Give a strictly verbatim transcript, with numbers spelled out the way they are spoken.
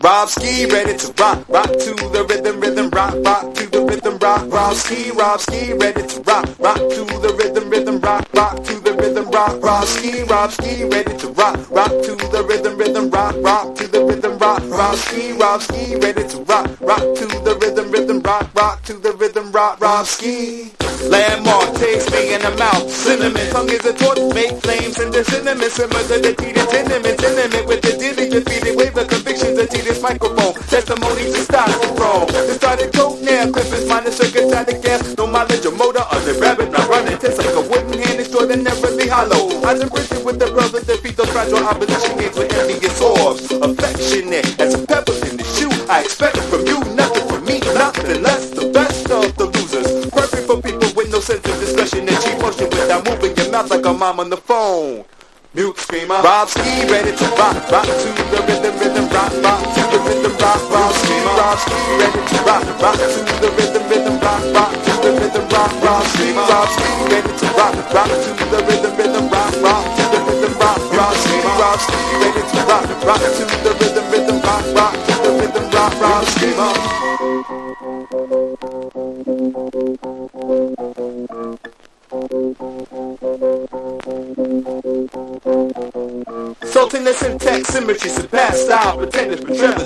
Robski, ready to rock, rock to the rhythm, rhythm, rock, rock to the rhythm, rock. Robski, Robski, ready to rock, rock to the rhythm, rhythm, rock, rock to the rhythm, rock. Robski, Robski, ready to rock, rock to the rhythm, rhythm, rock, rock to the rhythm, rock. Robski, Robski, ready to rock, rock to the rhythm, rhythm, rock, rock to the rhythm, rock. Robski. Landmark, taste me in the mouth. Cinnamon, tongue is a torch, make flames in the cinnamon. Simmer to the teeter, tenement, tenement with the dilly, defeated wave of convictions, a teeter's microphone. Testimonies to start to roll. It started coke now, Christmas minus sugar, static gas. No mileage or motor, under rabbit, not running. Tastes like a wooden hand, extraordinarily hollow. Eyes imprinted with the brothers that beat those fragile opposition games with envious orbs. Affectionate as a pepper in the shoe. I expect from you, nothing from me, nothing less. The best of the losers. Perfect for people with no sense of discretion and cheap motion without moving your mouth like a mom on the phone. Mute screamer. Robski, ready to rock, rock to the rhythm, rhythm, rock, rock to the rhythm, rock. Robski, Robski, ready to rock, rock to the rhythm, rhythm, rock, rock to the rhythm, rock. Robski, Robski, ready to rock, rock to the rhythm, rhythm, rock, rock to the rhythm, rock. Robski, Robski, ready to rock, rock to the rhythm, rhythm, rock, rock to the rhythm, rock. Robski. Sultan the syntax, symmetry, surpass style, pretenders, betrayers.